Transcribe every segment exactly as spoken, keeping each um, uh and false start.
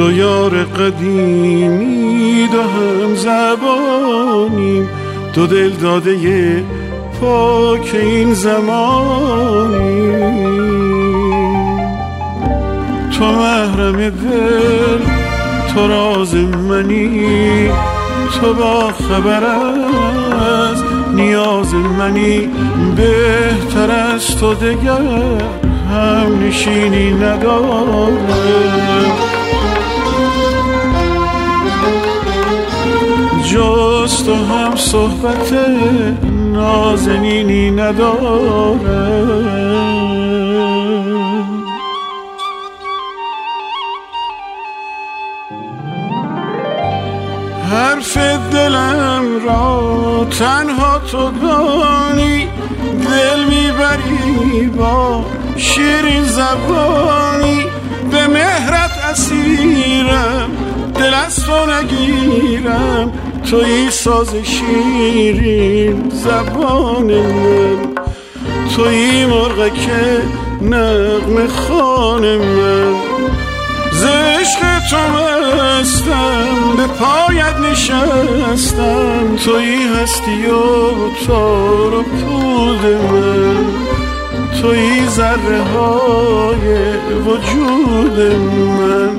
دو یار قدیمی دو هم زبانیم، دو دل داده پاک این زمانیم. تو محرم دل، تو راز منی، تو با خبر از نیاز منی. بهتر از تو دگر هم نشینی نداره، جز تو هم صحبت نازنینی نداره. حرف دلم را تنها تو دانی، دل میبری با شیرین زبانی. به مهرت اسیرم، دل از تو نگیرم، تویی ساز شیرین زبان من، تویی مرغک نغمه خوان من. ز عشق تو مستم، به پایت نشستم، تویی هستی و تار و پود من، تویی ذره های وجود من.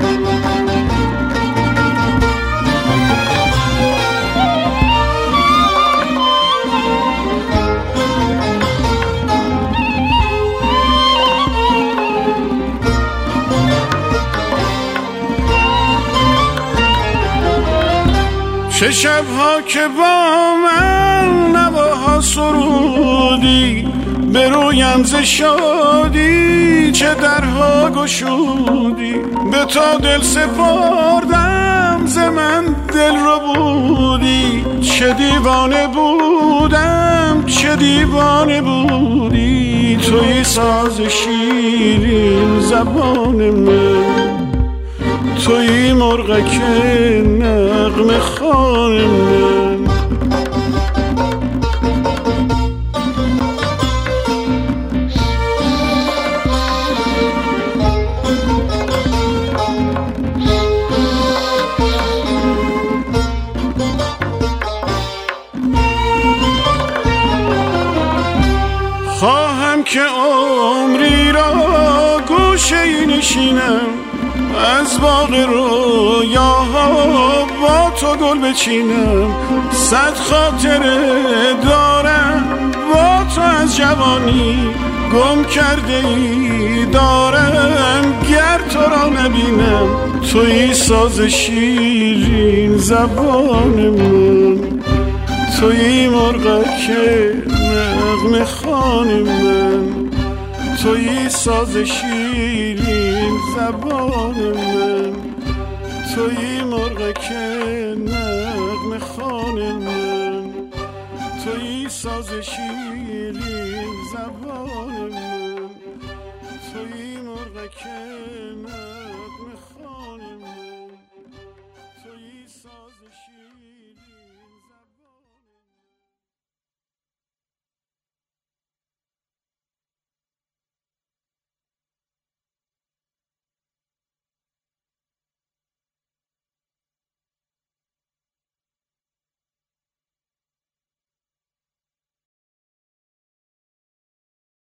چه شبها که با من نواها سرودی، به رویم ز شادی چه درها گشودی. به تا دل سپردم، ز من دل رو بودی. چه دیوانه بودم، چه دیوانه بودی. تویی ساز شیرین زبان من، تویی مرغک نغمه خوان من. خواهم که عمری را گوشه نشینم، از باغ رویاها با تو گل بچینم. صد خاطره دارم با تو از جوانی، گم کرده ای دارم گر تو را نبینم. تویی ساز شیرین زبان من، تویی مرغک نغمه خوان من، تویی ساز شیرین زبان من، تویی مرغک نغمه خوان من، تویی ساز شیرین زبان من، تویی مرغک